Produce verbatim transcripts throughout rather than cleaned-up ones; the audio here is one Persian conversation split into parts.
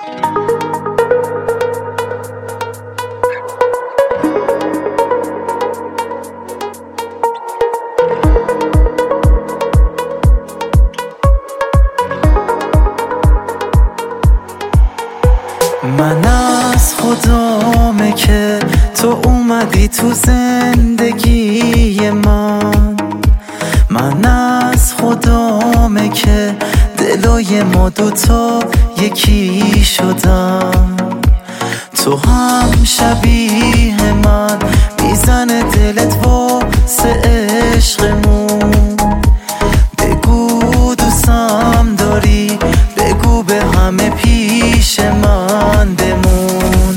من از خدامه که تو اومدی تو زندگی من، من از خدامه که دلای ما دوتا یکی شدن. تو هم شبیه من میزنه دلت واسه عشقمون. بگو دوستم داری، بگو به همه پیش من بمون.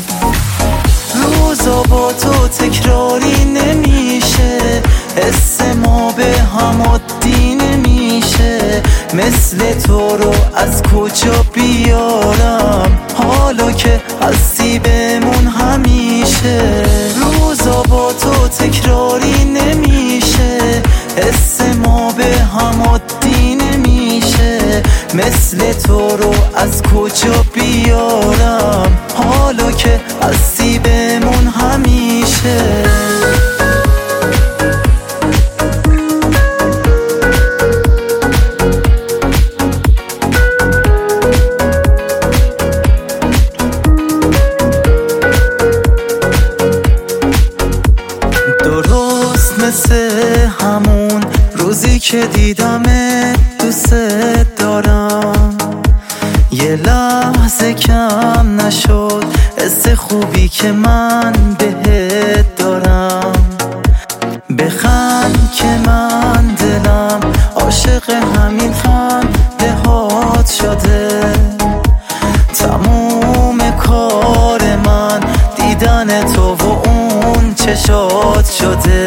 روزا با تو تکراری نمیشه، حس ما به هم عادی نمیشه. مثل تو رو از کجا بیارم، حالا که هستی بمون همیشه. روزا با تو تکراری نمیشه، حس ما به هم عادی نمیشه. مثل تو رو از کجا بیارم، حالا که هستی بمون همیشه. درست مثل همون روزی که دیدمت دوست دارم. یه لحظه کم نشد حس خوبی که من بهت دارم. بخند که من دلم عاشق همین خنده هات شده. تموم کار من دیدن تو و اون چشات شده.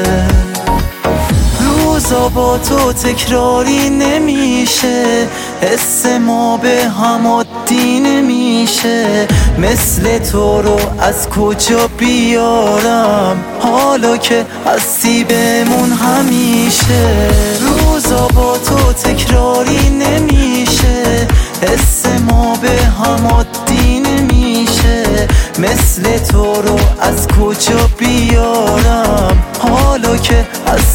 روزا با تو تکراری نمیشه، حس ما به هم عادی نمیشه. مثل تو رو از کجا بیارم، حالا که هستی بمون همیشه. روزا با تو تکراری نمیشه، حس ما به هم عادی نمیشه. مثل تو رو از کجا بیارم، حالا که